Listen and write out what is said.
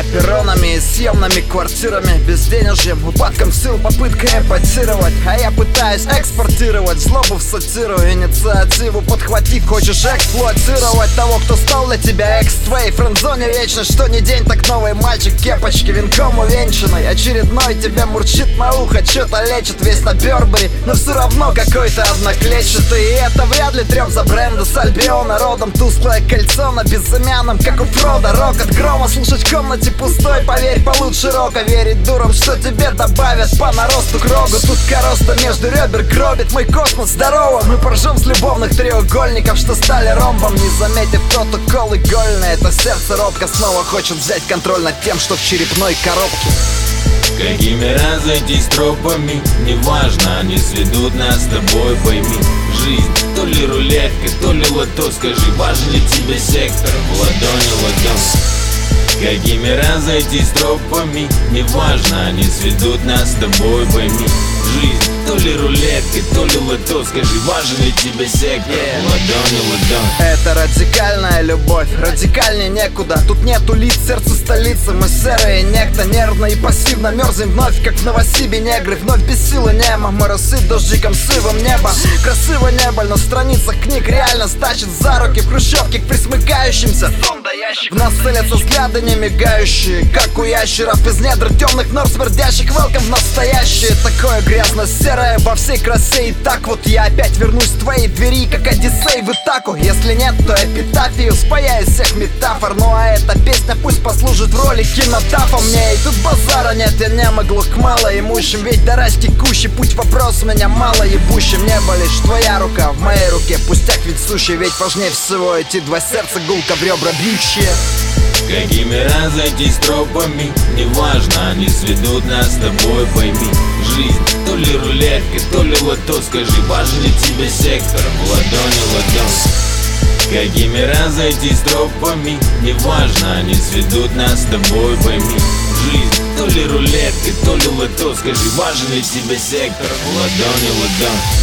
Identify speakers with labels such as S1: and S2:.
S1: перронами и съемными квартирами, безденежьем, упадком сил, попыткой эпатировать. А я пытаюсь экспортировать злобу в сатиру, инициативу подхватить. Хочешь эксплуатировать того, кто стал для тебя экс твоей френдзоне вечно. Что ни день, так новый мальчик, кепочки венком увенчанный. Очередной тебе мурчит на ухо, что-то лечит весь на Бёрбери, но все равно какой-то одноклетчатый. И это вряд ли трёп за бренда с Альбиона родом. Тусклое кольцо на безымянном, как у Фрода. Рок от грома, слушать в комнате пустой. Поверь, получше рока, верить дурам, что тебе добавят по наросту к рогу. Тут короста между ребер гробит мой космос. Здорово, мы поржем с любовных треугольников, что стали ромбом, не заметив тот укол игольный. Это сердце робко снова хочет взять контроль над тем, что в черепной коробке.
S2: Какими разойтись тропами, неважно, они сведут нас с тобой, пойми. Жизнь то ли рулетка, то ли лото, скажи, важен ли тебе сектор в ладони ладонь. Какими разойтись тропами, неважно, они сведут нас с тобой, пойми. Жизнь то ли рулетка, то ли лото, скажи, важен ли тебе сектор в ладони ладонь.
S1: Это радикальная любовь, радикальней некуда. Тут нету лиц, сердце столицы, мы серые некто. Нервно и пассивно мерзнем вновь, как в Новосибе негры. Вновь без силы нема, мы рассыпь дождиком сывым небо. Красиво небо, на страницах книг реально стачет за руки в хрущевке к присмыкающимся. В нас целятся взгляды не мигающие, как у ящеров из недр темных нор смердящих. Welcome в настоящее, такое грязно-серое во всей красе. И так вот я опять вернусь в твои двери, как Одиссей в Итаку. Если нет, то эпитафию спая из всех метафор. Ну а эта песня пусть послужит в роли кинотафа мне. И тут базара нет, я не могу к малоимущим, ведь дорась текущий путь вопрос у меня мало ебущим. Небо лишь твоя рука в моей руке, пустяк ведь сущий, ведь важнее всего эти два сердца, гулка в ребра бьющие.
S2: Какими разойтись тропами, неважно, они сведут нас с тобой, пойми. Жизнь то ли рулетка, то ли лото, скажи, важен ли тебе сектор в ладони ладонь. Какими разойтись тропами, неважно, они сведут нас с тобой, пойми. Жизнь то ли рулетка, то ли лото, скажи, важен ли тебе сектор в ладони ладонь.